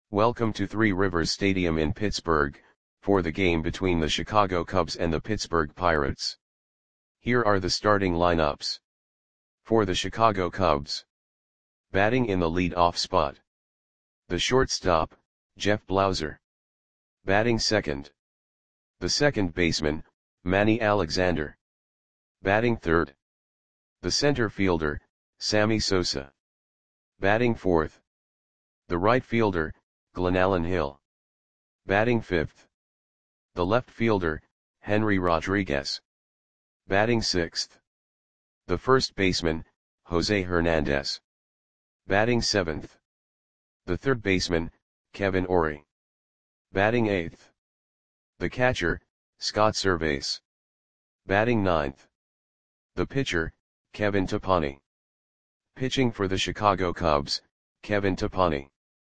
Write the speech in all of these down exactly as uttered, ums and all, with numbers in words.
Welcome to Three Rivers Stadium in Pittsburgh, for the game between the Chicago Cubs and the Pittsburgh Pirates. Here are the starting lineups. For the Chicago Cubs. Batting in the lead-off spot. The shortstop, Jeff Blauser. Batting second. The second baseman, Manny Alexander. Batting third. The center fielder, Sammy Sosa. Batting fourth. The right fielder, Glenallen Hill. Batting fifth. The left fielder, Henry Rodriguez. Batting sixth. The first baseman, Jose Hernandez. Batting seventh. The third baseman, Kevin Orie. Batting eighth. The catcher, Scott Servais. Batting ninth. The pitcher, Kevin Topani. Pitching for the Chicago Cubs, Kevin Topani.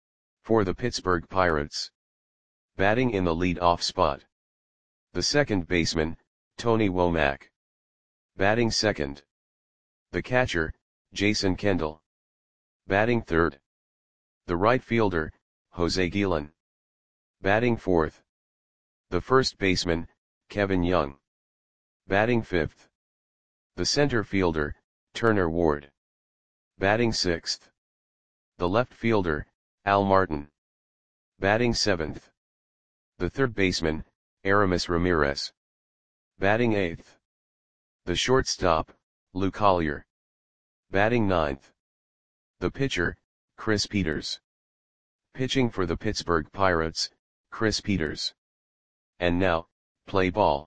For the Pittsburgh Pirates. Batting in the lead-off spot. The second baseman, Tony Womack. Batting second. The catcher, Jason Kendall. Batting third. The right fielder, Jose Guillen. Batting fourth. The first baseman, Kevin Young. Batting fifth. The center fielder, Turner Ward. Batting sixth. The left fielder, Al Martin. Batting seventh. The third baseman, Aramis Ramirez. Batting eighth. The shortstop, Lou Collier. Batting ninth. The pitcher, Chris Peters. Pitching for the Pittsburgh Pirates, Chris Peters. And now, play ball.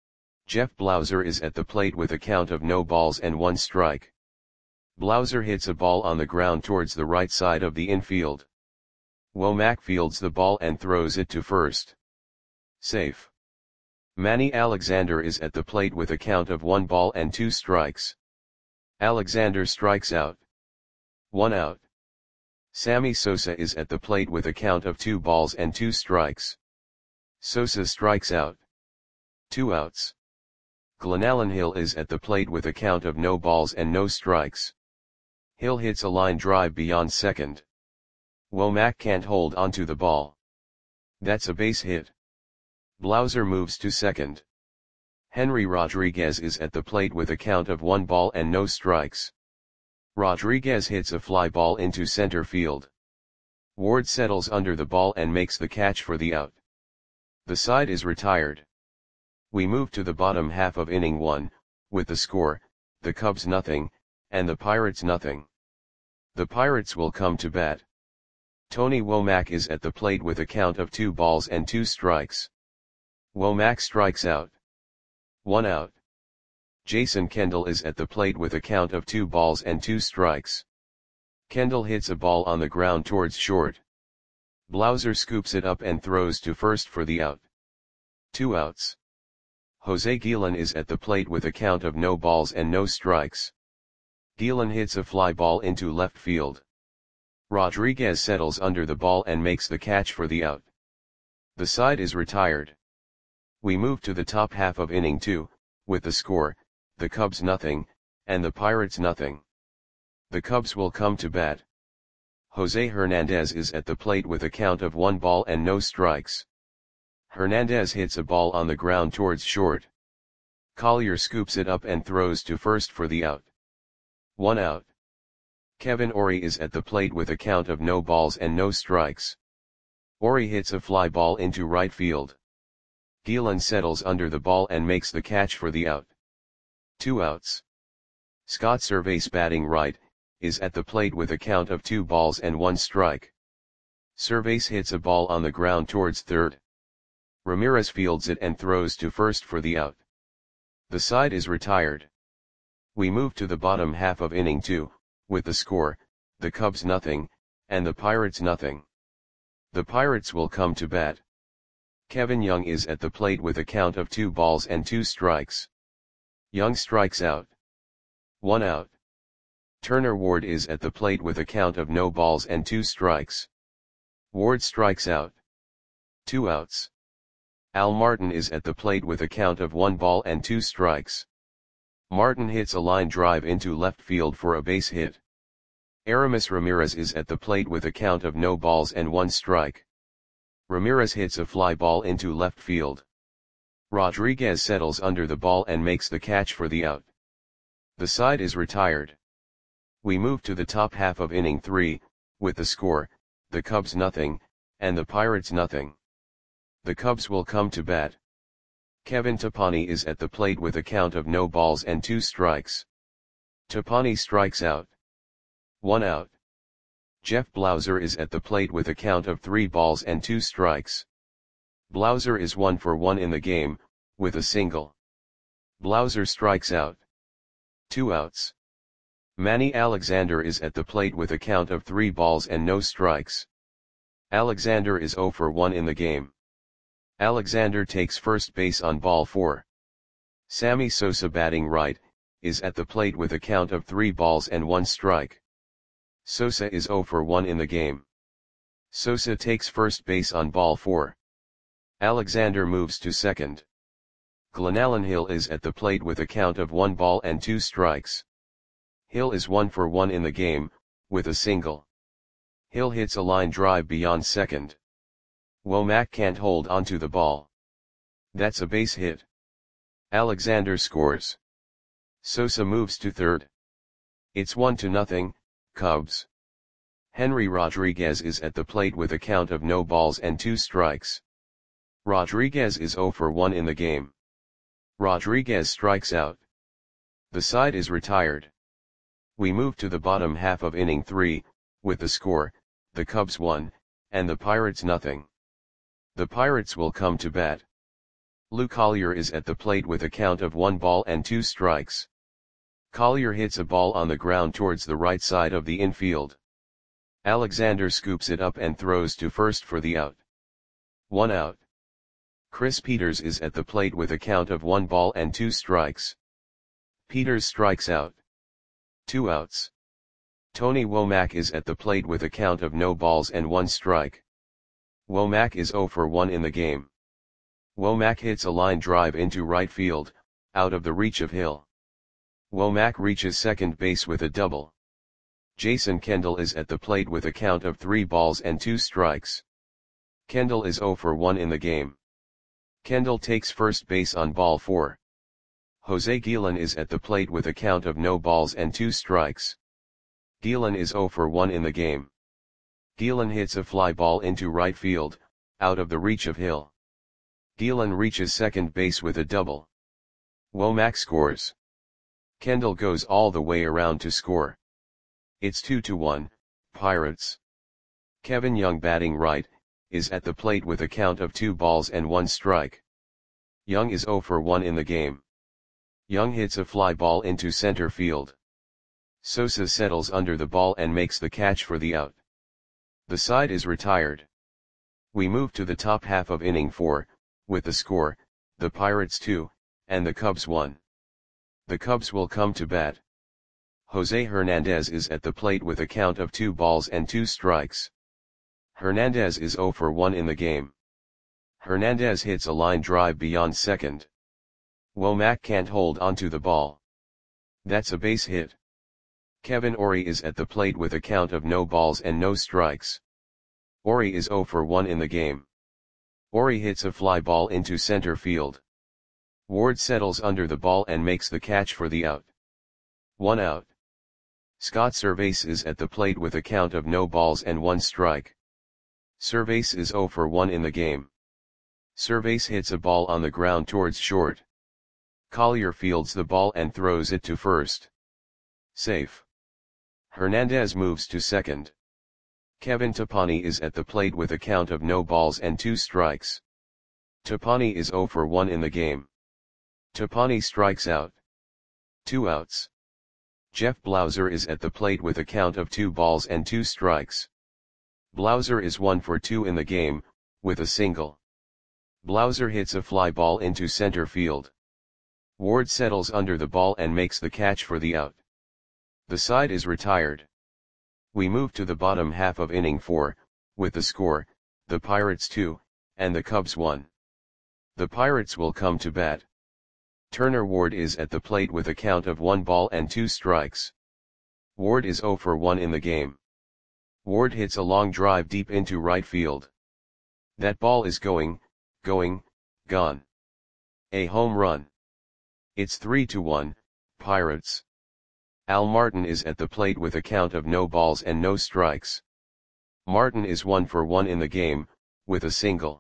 Jeff Blauser is at the plate with a count of no balls and one strike. Blauser hits a ball on the ground towards the right side of the infield. Womack fields the ball and throws it to first. Safe. Manny Alexander is at the plate with a count of one ball and two strikes. Alexander strikes out. One out. Sammy Sosa is at the plate with a count of two balls and two strikes. Sosa strikes out. Two outs. Glenallen Hill is at the plate with a count of no balls and no strikes. Hill hits a line drive beyond second. Womack can't hold onto the ball. That's a base hit. Blauser moves to second. Henry Rodriguez is at the plate with a count of one ball and no strikes. Rodriguez hits a fly ball into center field. Ward settles under the ball and makes the catch for the out. The side is retired. We move to the bottom half of inning one, with the score, the Cubs nothing, and the Pirates nothing. The Pirates will come to bat. Tony Womack is at the plate with a count of two balls and two strikes. Womack strikes out. One out. Jason Kendall is at the plate with a count of two balls and two strikes. Kendall hits a ball on the ground towards short. Blauser scoops it up and throws to first for the out. Two outs. Jose Guillen is at the plate with a count of no balls and no strikes. Guillen hits a fly ball into left field. Rodriguez settles under the ball and makes the catch for the out. The side is retired. We move to the top half of inning two, with the score, the Cubs nothing, and the Pirates nothing. The Cubs will come to bat. Jose Hernandez is at the plate with a count of one ball and no strikes. Hernandez hits a ball on the ground towards short. Collier scoops it up and throws to first for the out. One out. Kevin Orie is at the plate with a count of no balls and no strikes. Orie hits a fly ball into right field. Guillen settles under the ball and makes the catch for the out. Two outs. Scott Servais, batting right, is at the plate with a count of two balls and one strike. Servais hits a ball on the ground towards third. Ramirez fields it and throws to first for the out. The side is retired. We move to the bottom half of inning two, with the score, the Cubs nothing, and the Pirates nothing. The Pirates will come to bat. Kevin Young is at the plate with a count of two balls and two strikes. Young strikes out. One out. Turner Ward is at the plate with a count of no balls and two strikes. Ward strikes out. Two outs. Al Martin is at the plate with a count of one ball and two strikes. Martin hits a line drive into left field for a base hit. Aramis Ramirez is at the plate with a count of no balls and one strike. Ramirez hits a fly ball into left field. Rodriguez settles under the ball and makes the catch for the out. The side is retired. We move to the top half of inning three, with the score, the Cubs nothing, and the Pirates nothing. The Cubs will come to bat. Kevin Tapani is at the plate with a count of no balls and two strikes. Tapani strikes out. One out. Jeff Blauser is at the plate with a count of three balls and two strikes. Blauser is one for one in the game, with a single. Blauser strikes out. Two outs. Manny Alexander is at the plate with a count of three balls and no strikes. Alexander is zero for one in the game. Alexander takes first base on ball four. Sammy Sosa, batting right, is at the plate with a count of three balls and one strike. Sosa is zero for one in the game. Sosa takes first base on ball four. Alexander moves to second. Glenallen Hill is at the plate with a count of one ball and two strikes. Hill is one for one in the game, with a single. Hill hits a line drive beyond second. Womack can't hold onto the ball. That's a base hit. Alexander scores. Sosa moves to third. It's one to nothing, Cubs. Henry Rodriguez is at the plate with a count of no balls and two strikes. Rodriguez is zero for one in the game. Rodriguez strikes out. The side is retired. We move to the bottom half of inning three, with the score, the Cubs one, and the Pirates nothing. The Pirates will come to bat. Lou Collier is at the plate with a count of one ball and two strikes. Collier hits a ball on the ground towards the right side of the infield. Alexander scoops it up and throws to first for the out. One out. Chris Peters is at the plate with a count of one ball and two strikes. Peters strikes out. Two outs. Tony Womack is at the plate with a count of no balls and one strike. Womack is zero for one in the game. Womack hits a line drive into right field, out of the reach of Hill. Womack reaches second base with a double. Jason Kendall is at the plate with a count of three balls and two strikes. Kendall is zero for one in the game. Kendall takes first base on ball four. Jose Guillen is at the plate with a count of no balls and two strikes. Guillen is zero for one in the game. Guillen hits a fly ball into right field, out of the reach of Hill. Guillen reaches second base with a double. Womack scores. Kendall goes all the way around to score. It's two to one, Pirates. Kevin Young, batting right, is at the plate with a count of two balls and one strike. Young is zero for one in the game. Young hits a fly ball into center field. Sosa settles under the ball and makes the catch for the out. The side is retired. We move to the top half of inning four, with the score, the Pirates two, and the Cubs one. The Cubs will come to bat. Jose Hernandez is at the plate with a count of two balls and two strikes. Hernandez is zero for one in the game. Hernandez hits a line drive beyond second. Womack can't hold onto the ball. That's a base hit. Kevin Orie is at the plate with a count of no balls and no strikes. Orie is zero for one in the game. Orie hits a fly ball into center field. Ward settles under the ball and makes the catch for the out. One out. Scott Servais is at the plate with a count of no balls and one strike. Servais is zero for one in the game. Servais hits a ball on the ground towards short. Collier fields the ball and throws it to first. Safe. Hernandez moves to second. Kevin Tapani is at the plate with a count of no balls and two strikes. Tapani is zero for one in the game. Tapani strikes out. Two outs. Jeff Blauser is at the plate with a count of two balls and two strikes. Blauser is one for two in the game, with a single. Blauser hits a fly ball into center field. Ward settles under the ball and makes the catch for the out. The side is retired. We move to the bottom half of inning four, with the score, the Pirates two, and the Cubs one. The Pirates will come to bat. Turner Ward is at the plate with a count of one ball and two strikes. Ward is zero for one in the game. Ward hits a long drive deep into right field. That ball is going, going, gone. A home run. It's three to one, Pirates. Al Martin is at the plate with a count of no balls and no strikes. Martin is one for one in the game, with a single.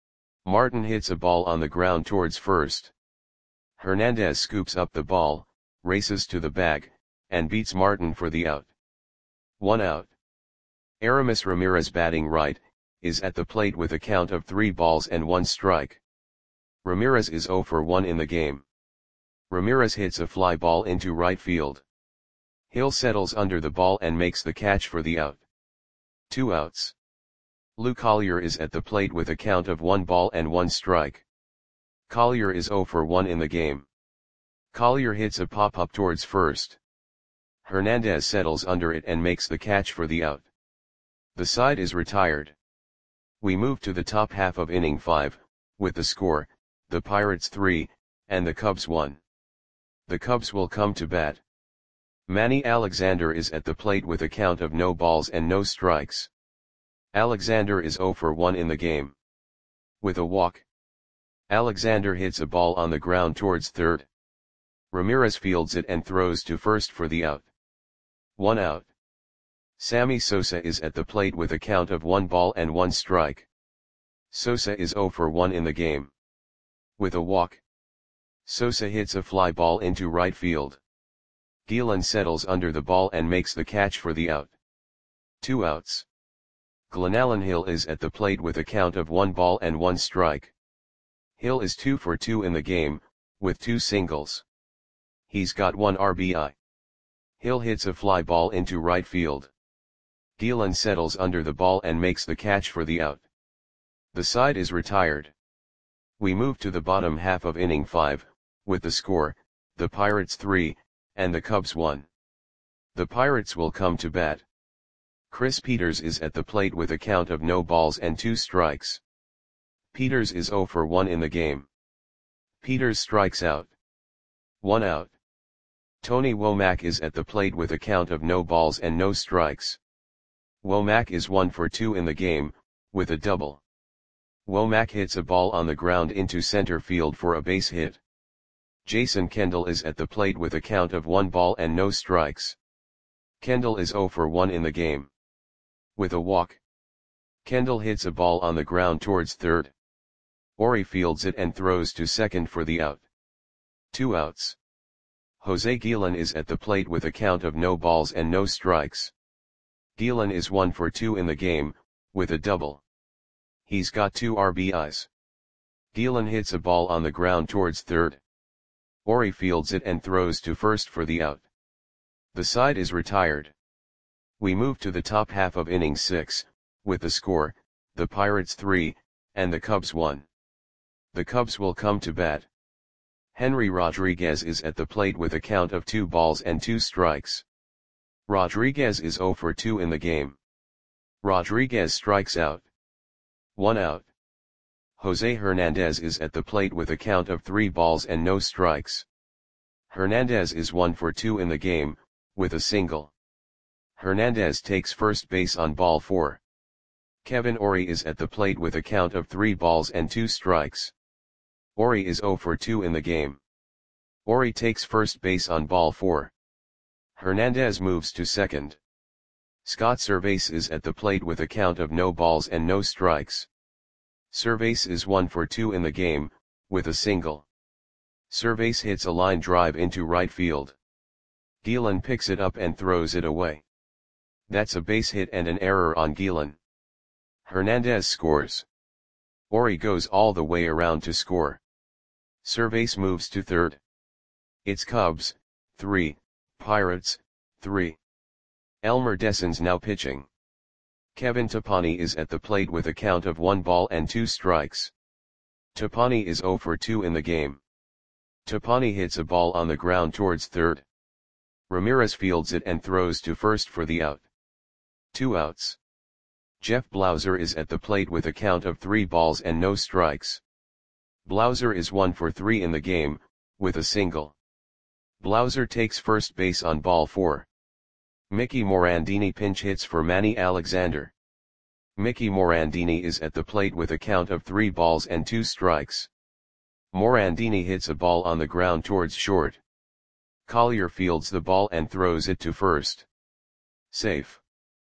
Martin hits a ball on the ground towards first. Hernandez scoops up the ball, races to the bag, and beats Martin for the out. One out. Aramis Ramirez, batting right, is at the plate with a count of three balls and one strike. Ramirez is zero for one in the game. Ramirez hits a fly ball into right field. Hill settles under the ball and makes the catch for the out. Two outs. Lou Collier is at the plate with a count of one ball and one strike. Collier is zero for one in the game. Collier hits a pop-up towards first. Hernandez settles under it and makes the catch for the out. The side is retired. We move to the top half of inning five, with the score, the Pirates three, and the Cubs one. The Cubs will come to bat. Manny Alexander is at the plate with a count of no balls and no strikes. Alexander is zero for one in the game. With a walk. Alexander hits a ball on the ground towards third. Ramirez fields it and throws to first for the out. One out. Sammy Sosa is at the plate with a count of one ball and one strike. Sosa is zero for one in the game. With a walk. Sosa hits a fly ball into right field. Gillen settles under the ball and makes the catch for the out. Two outs. Glenallen Hill is at the plate with a count of one ball and one strike. Hill is two for two in the game, with two singles. He's got one R B I. Hill hits a fly ball into right field. Gillen settles under the ball and makes the catch for the out. The side is retired. We move to the bottom half of inning five, with the score, the Pirates three, and the Cubs one. The Pirates will come to bat. Chris Peters is at the plate with a count of no balls and two strikes. Peters is zero for one in the game. Peters strikes out. One out. Tony Womack is at the plate with a count of no balls and no strikes. Womack is one for two in the game, with a double. Womack hits a ball on the ground into center field for a base hit. Jason Kendall is at the plate with a count of one ball and no strikes. Kendall is zero for one in the game. With a walk. Kendall hits a ball on the ground towards third. Ori fields it and throws to second for the out. Two outs. Jose Gillen is at the plate with a count of no balls and no strikes. Gillen is one for two in the game, with a double. He's got two R B Is. Gillen hits a ball on the ground towards third. Ori fields it and throws to first for the out. The side is retired. We move to the top half of inning six, with the score, the Pirates three, and the Cubs one. The Cubs will come to bat. Henry Rodriguez is at the plate with a count of two balls and two strikes. Rodriguez is zero for two in the game. Rodriguez strikes out. One out. Jose Hernandez is at the plate with a count of three balls and no strikes. Hernandez is one for two in the game, with a single. Hernandez takes first base on ball four. Kevin Ori is at the plate with a count of three balls and two strikes. Ori is zero for two in the game. Ori takes first base on ball four. Hernandez moves to second. Scott Servais is at the plate with a count of no balls and no strikes. Servais is one for two in the game, with a single. Servais hits a line drive into right field. Gillen picks it up and throws it away. That's a base hit and an error on Gillen. Hernandez scores. Ori goes all the way around to score. Servais moves to third. It's Cubs, three, Pirates, three. Elmer Dessens now pitching. Kevin Tapani is at the plate with a count of one ball and two strikes. Tapani is zero for two in the game. Tapani hits a ball on the ground towards third. Ramirez fields it and throws to first for the out. Two outs. Jeff Blauser is at the plate with a count of three balls and no strikes. Blauser is one for three in the game, with a single. Blauser takes first base on ball four. Mickey Morandini pinch hits for Manny Alexander. Mickey Morandini is at the plate with a count of three balls and two strikes. Morandini hits a ball on the ground towards short. Collier fields the ball and throws it to first. Safe.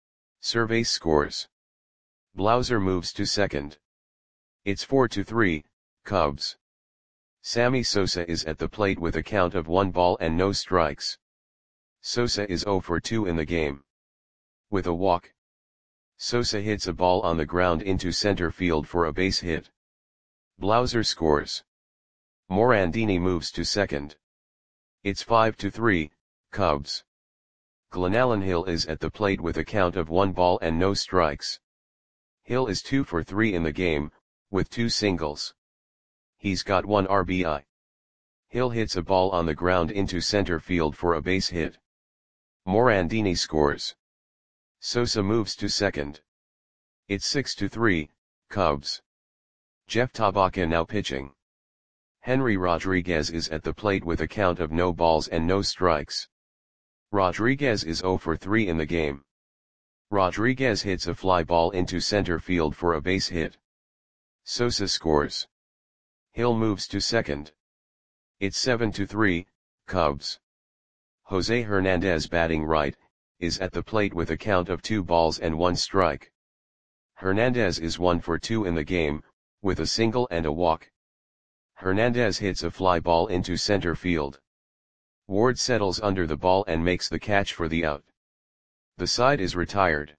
Cervais scores. Blauser moves to second. It's four to three, Cubs. Sammy Sosa is at the plate with a count of one ball and no strikes. Sosa is zero for two in the game. With a walk, Sosa hits a ball on the ground into center field for a base hit. Blauser scores. Morandini moves to second. It's five to three, Cubs. Glenallen Hill is at the plate with a count of one ball and no strikes. Hill is two for three in the game, with two singles. He's got one R B I. Hill hits a ball on the ground into center field for a base hit. Morandini scores. Sosa moves to second. It's six to three, Cubs. Jeff Tabaka now pitching. Henry Rodriguez is at the plate with a count of no balls and no strikes. Rodriguez is zero for three in the game. Rodriguez hits a fly ball into center field for a base hit. Sosa scores. Hill moves to second. It's seven to three, Cubs. Jose Hernandez batting right, is at the plate with a count of two balls and one strike. Hernandez is one for two in the game, with a single and a walk. Hernandez hits a fly ball into center field. Ward settles under the ball and makes the catch for the out. The side is retired.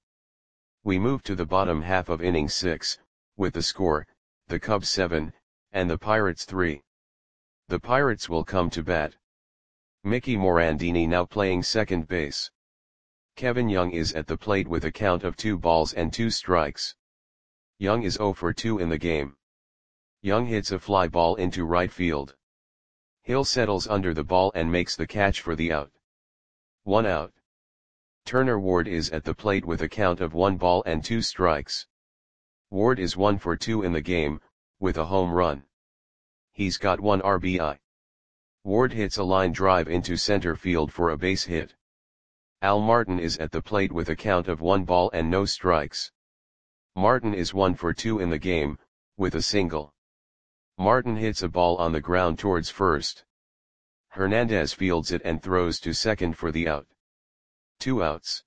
We move to the bottom half of inning six, with the score, the Cubs seven, and the Pirates three. The Pirates will come to bat. Mickey Morandini now playing second base. Kevin Young is at the plate with a count of two balls and two strikes. Young is zero for two in the game. Young hits a fly ball into right field. Hill settles under the ball and makes the catch for the out. One out. Turner Ward is at the plate with a count of one ball and two strikes. Ward is one for two in the game, with a home run. He's got one R B I. Ward hits a line drive into center field for a base hit. Al Martin is at the plate with a count of one ball and no strikes. Martin is one for two in the game, with a single. Martin hits a ball on the ground towards first. Hernandez fields it and throws to second for the out. Two outs.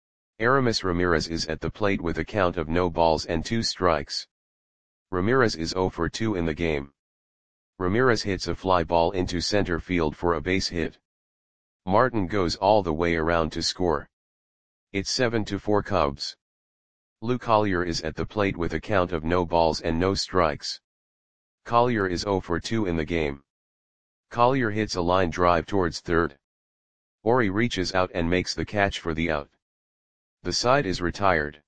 Aramis Ramirez is at the plate with a count of no balls and two strikes. Ramirez is zero for two in the game. Ramirez hits a fly ball into center field for a base hit. Martin goes all the way around to score. It's seven to four Cubs. Lou Collier is at the plate with a count of no balls and no strikes. Collier is zero for two in the game. Collier hits a line drive towards third. Ori reaches out and makes the catch for the out. The side is retired.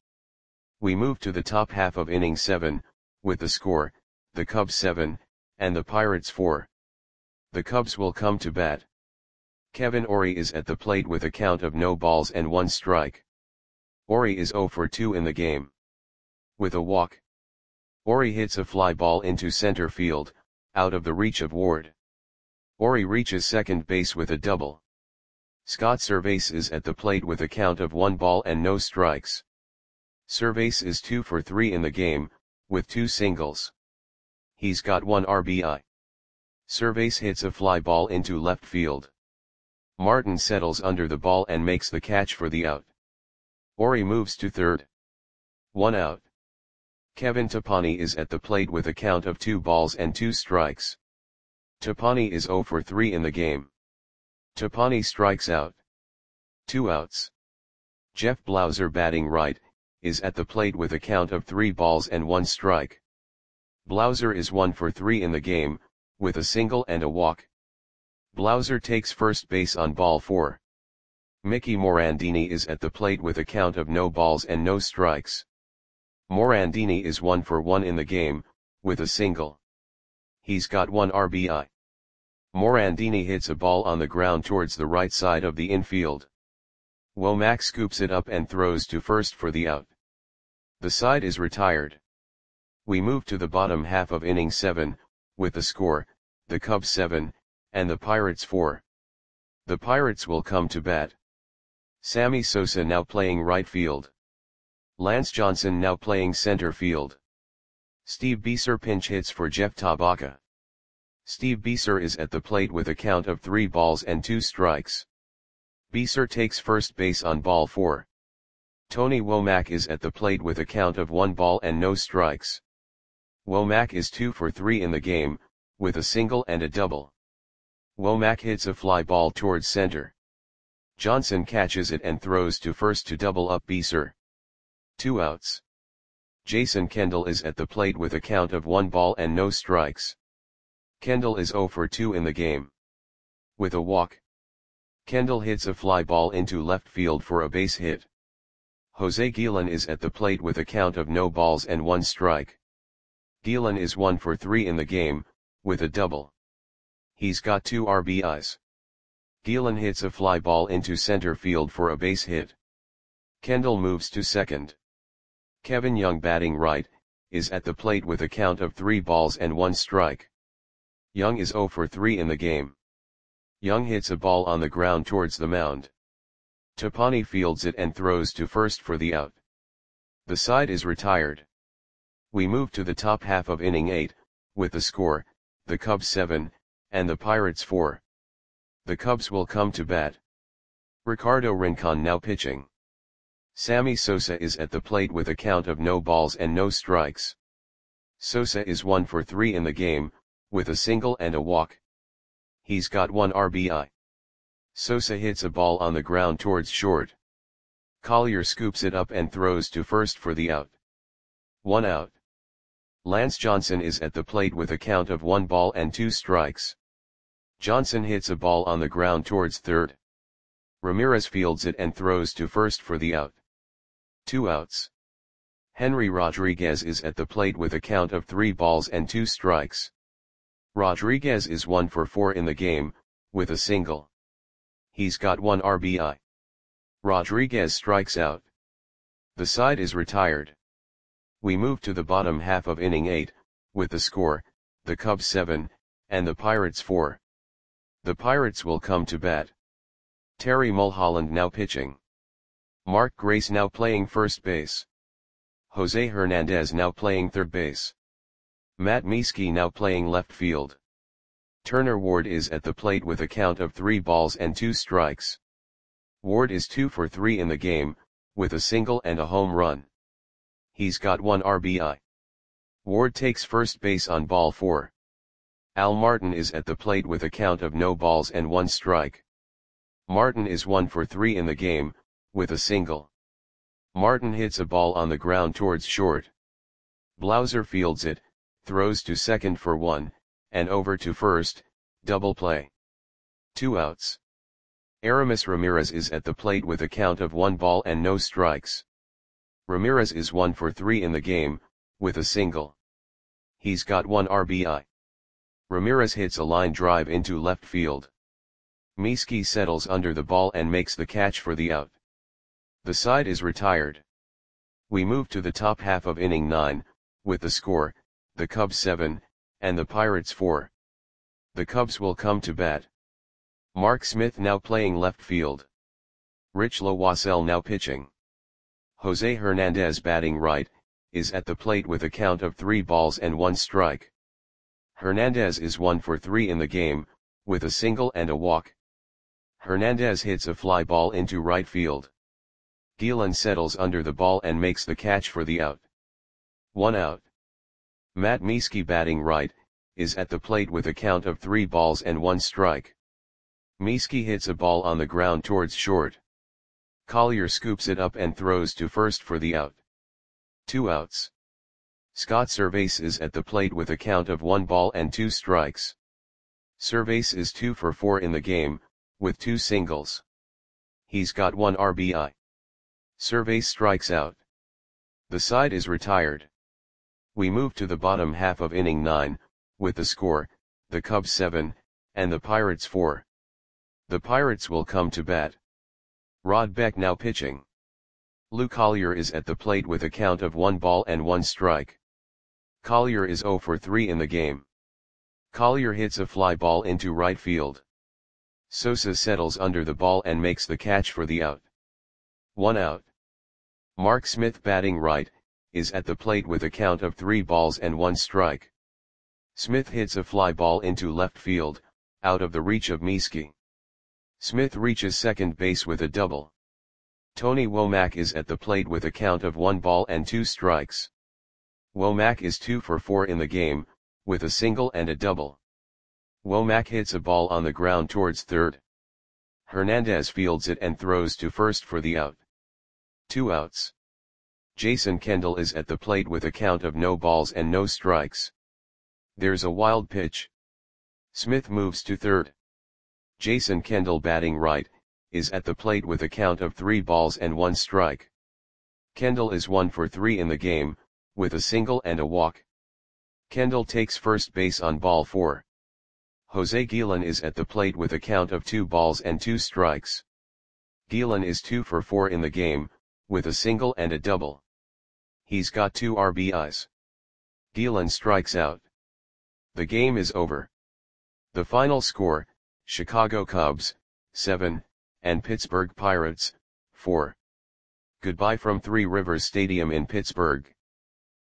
We move to the top half of inning seven, with the score, the Cubs seven, and the Pirates four. The Cubs will come to bat. Kevin Ori is at the plate with a count of no balls and one strike. Ori is zero for two in the game. With a walk, Ori hits a fly ball into center field, out of the reach of Ward. Ori reaches second base with a double. Scott Cervais is at the plate with a count of one ball and no strikes. Cervais is two for three in the game, with two singles. He's got one R B I. Cervais hits a fly ball into left field. Martin settles under the ball and makes the catch for the out. Ori moves to third. One out. Kevin Tapani is at the plate with a count of two balls and two strikes. Tapani is zero for three in the game. Tapani strikes out. Two outs. Jeff Blauser batting right, is at the plate with a count of three balls and one strike. Blauser is one for three in the game, with a single and a walk. Blauser takes first base on ball four. Mickey Morandini is at the plate with a count of no balls and no strikes. Morandini is one for one in the game, with a single. He's got one R B I. Morandini hits a ball on the ground towards the right side of the infield. Womack scoops it up and throws to first for the out. The side is retired. We move to the bottom half of inning seven, with the score, the Cubs seven, and the Pirates four. The Pirates will come to bat. Sammy Sosa now playing right field. Lance Johnson now playing center field. Steve Beaser pinch hits for Jeff Tabaka. Steve Beaser is at the plate with a count of three balls and two strikes. Beaser takes first base on ball four. Tony Womack is at the plate with a count of one ball and no strikes. Womack is two for three in the game, with a single and a double. Womack hits a fly ball towards center. Johnson catches it and throws to first to double up Beaser. Two outs. Jason Kendall is at the plate with a count of one ball and no strikes. Kendall is zero for two in the game. With a walk. Kendall hits a fly ball into left field for a base hit. Jose Guillen is at the plate with a count of no balls and one strike. Guillen is one for three in the game, with a double. He's got two R B Is. Guillen hits a fly ball into center field for a base hit. Kendall moves to second. Kevin Young batting right, is at the plate with a count of three balls and one strike. Young is zero for three in the game. Young hits a ball on the ground towards the mound. Tapani fields it and throws to first for the out. The side is retired. We move to the top half of inning eight, with the score, the Cubs seven, and the Pirates four. The Cubs will come to bat. Ricardo Rincon now pitching. Sammy Sosa is at the plate with a count of no balls and no strikes. Sosa is one for three in the game, with a single and a walk. He's got one R B I. Sosa hits a ball on the ground towards short. Collier scoops it up and throws to first for the out. One out. Lance Johnson is at the plate with a count of one ball and two strikes. Johnson hits a ball on the ground towards third. Ramirez fields it and throws to first for the out. Two outs. Henry Rodriguez is at the plate with a count of three balls and two strikes. Rodriguez is one for four in the game, with a single. He's got one R B I. Rodriguez strikes out. The side is retired. We move to the bottom half of inning eight, with the score, the Cubs seven, and the Pirates four. The Pirates will come to bat. Terry Mulholland now pitching. Mark Grace now playing first base. Jose Hernandez now playing third base. Matt Mieske now playing left field. Turner Ward is at the plate with a count of three balls and two strikes. Ward is two for three in the game, with a single and a home run. He's got one R B I. Ward takes first base on ball four. Al Martin is at the plate with a count of no balls and one strike. Martin is one for three in the game, with a single. Martin hits a ball on the ground towards short. Blauser fields it, throws to second for one, and over to first, double play. Two outs. Aramis Ramirez is at the plate with a count of one ball and no strikes. Ramirez is one for three in the game, with a single. He's got one R B I. Ramirez hits a line drive into left field. Mieske settles under the ball and makes the catch for the out. The side is retired. We move to the top half of inning nine, with the score, the Cubs seven, and the Pirates four. The Cubs will come to bat. Mark Smith now playing left field. Rich Loisel now pitching. Jose Hernandez batting right, is at the plate with a count of three balls and one strike. Hernandez is one for three in the game, with a single and a walk. Hernandez hits a fly ball into right field. Guillen settles under the ball and makes the catch for the out. One out. Matt Mieske batting right, is at the plate with a count of three balls and one strike. Mieske hits a ball on the ground towards short. Collier scoops it up and throws to first for the out. Two outs. Scott Servais is at the plate with a count of one ball and two strikes. Servais is two for four in the game, with two singles. He's got one R B I. Servais strikes out. The side is retired. We move to the bottom half of inning nine, with the score, the Cubs seven, and the Pirates four. The Pirates will come to bat. Rod Beck now pitching. Lou Collier is at the plate with a count of one ball and one strike. Collier is zero for three in the game. Collier hits a fly ball into right field. Sosa settles under the ball and makes the catch for the out. One out. Mark Smith batting right, is at the plate with a count of three balls and one strike. Smith hits a fly ball into left field, out of the reach of Mieske. Smith reaches second base with a double. Tony Womack is at the plate with a count of one ball and two strikes. Womack is two for four in the game, with a single and a double. Womack hits a ball on the ground towards third. Hernandez fields it and throws to first for the out. Two outs. Jason Kendall is at the plate with a count of no balls and no strikes. There's a wild pitch. Smith moves to third. Jason Kendall batting right, is at the plate with a count of three balls and one strike. Kendall is one for three in the game, with a single and a walk. Kendall takes first base on ball four. Jose Guillen is at the plate with a count of two balls and two strikes. Guillen is two for four in the game, with a single and a double. He's got two R B Is. Guillen strikes out. The game is over. The final score, Chicago Cubs, seven, and Pittsburgh Pirates, four. Goodbye from Three Rivers Stadium in Pittsburgh.